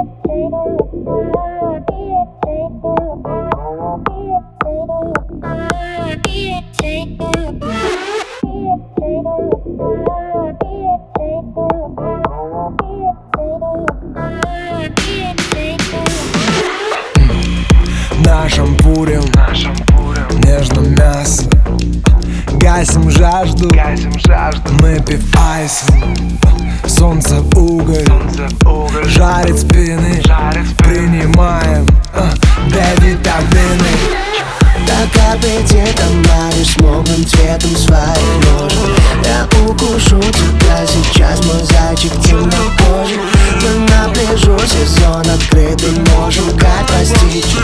Нашим пурим, нежно мясо. Гасим жажду, мы пив айс. Солнце уголь, жарит спины. Принимаем D-витамины. Так аппетитом ловишь смуглым цветом своих ножек. Я укушу тебя сейчас, мой зайчик темнокожий. Мы на пляжу, сезон открытый, можем как постичь.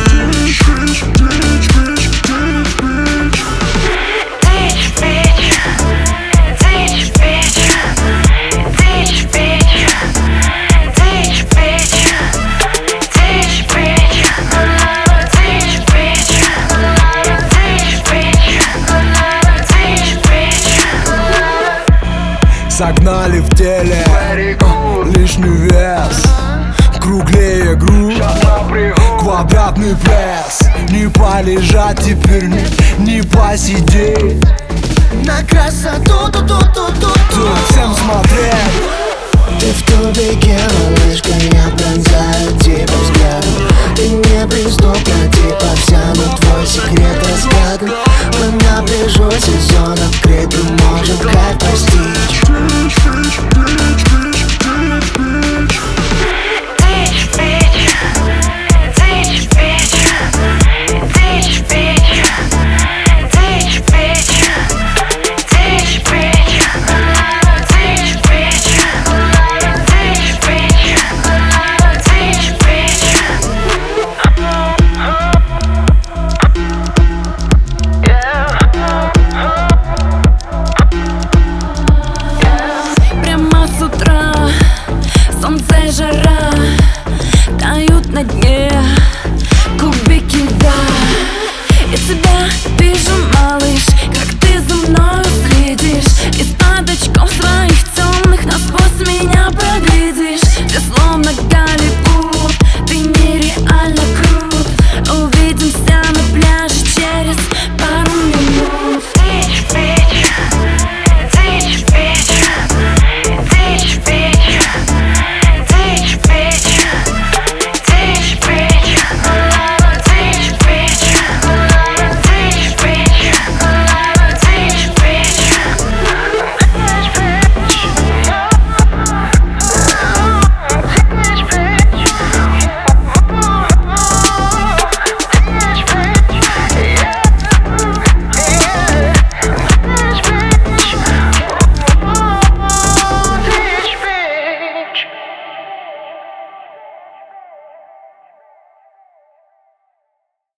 Согнали в теле лишний вес, круглее грудь, квадратный пресс. Не полежать теперь, не посидеть. На красоту Тут всем смотреть. Ты в тубике, малышка,